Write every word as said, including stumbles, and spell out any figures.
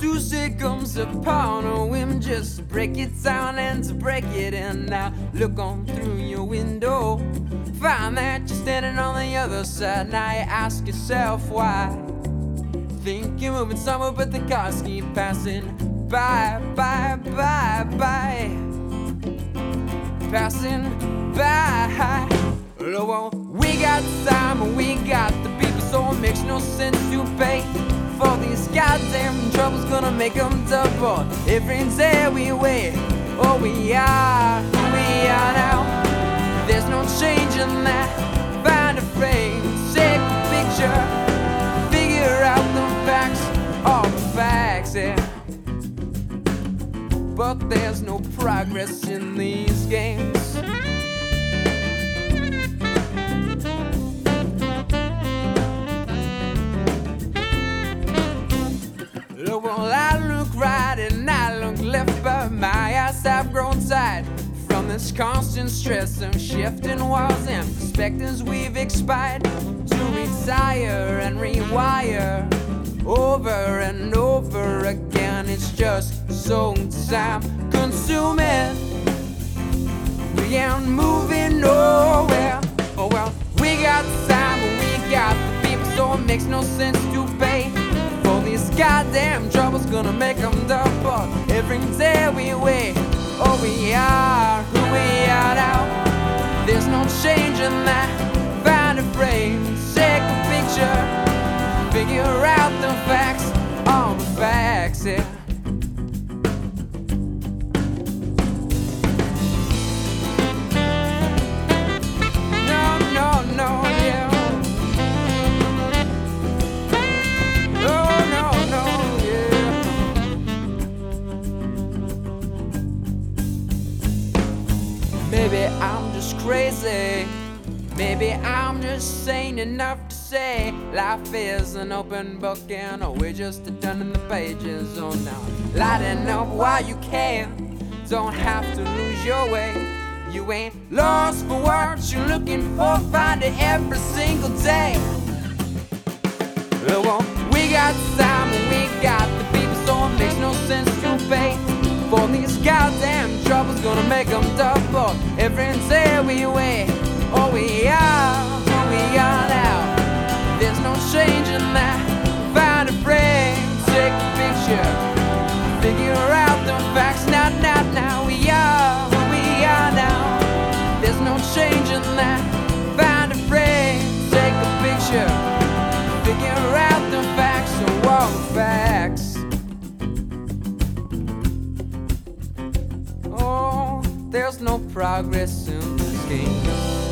Tuesday comes upon a whim, just to break it down and to break it in. Now look on through your window, find that you're standing on the other side. Now you ask yourself why. Think you're moving somewhere, but the cars keep passing by, by, by, by, passing by. Oh, well, we got time and we got the people, so it makes no sense to pay for these goddamn troubles. Gonna make them double every day we wait. Oh, we are who we are now. There's no change in that. Find a frame, take a picture, figure out the facts, all the facts, yeah. But there's no progress in these games. Well, I look right and I look left, but my eyes have grown tired from this constant stress of shifting walls and perspectives. We've expired to retire and rewire over and over again. It's just so time consuming. We ain't moving nowhere. Oh well, we got time and we got the people, so it makes no sense to pay for these goddamn troubles. Gonna make them double every day we wait. Oh, we are who we are now. There's no change in that. Find a frame, take a picture, figure out the facts, all the facts, yeah. No, no, no, yeah. Maybe I'm just crazy. Maybe I'm just sane enough to say life is an open book and we're just turning the pages. Oh, now lighten up while you can. Don't have to lose your way. You ain't lost for what you're looking for. Find it every single day. Well, we got time and we got the people, so it makes no sense to pay for these goddamn troubles. Gonna make them double every day we wait. Oh, we are who we are now. There's no change in that. Find a frame, take a picture, figure out the facts. Now, now, now we are who we are now. There's no change in that. Find a frame, take a picture, figure out the facts. So all the facts. There's no progress in this game.